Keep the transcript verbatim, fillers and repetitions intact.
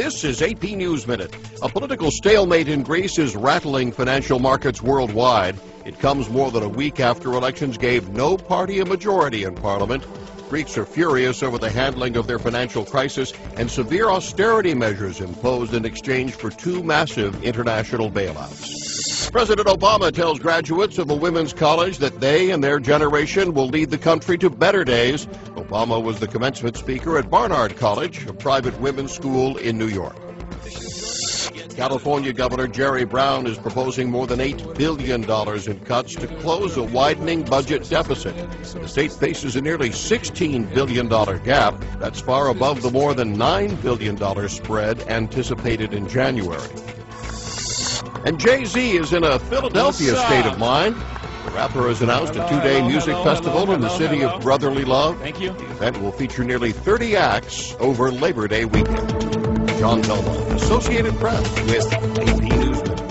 This is A P News Minute. A political stalemate in Greece is rattling financial markets worldwide. It comes more than a week after elections gave no party a majority in parliament. Greeks are furious over the handling of their financial crisis and severe austerity measures imposed in exchange for two massive international bailouts. President Obama tells graduates of a women's college that they and their generation will lead the country to better days. Obama was the commencement speaker at Barnard College, a private women's school in New York. California Governor Jerry Brown is proposing more than eight billion dollars in cuts to close a widening budget deficit. The state faces a nearly sixteen billion dollars gap. That's far above the more than nine billion dollars spread anticipated in January. And Jay-Z is in a Philadelphia state of mind. The rapper has announced a two-day music festival in the city of brotherly love. Thank you. The event will feature nearly thirty acts over Labor Day weekend. John Belmont, Associated Press, with A P News Minute.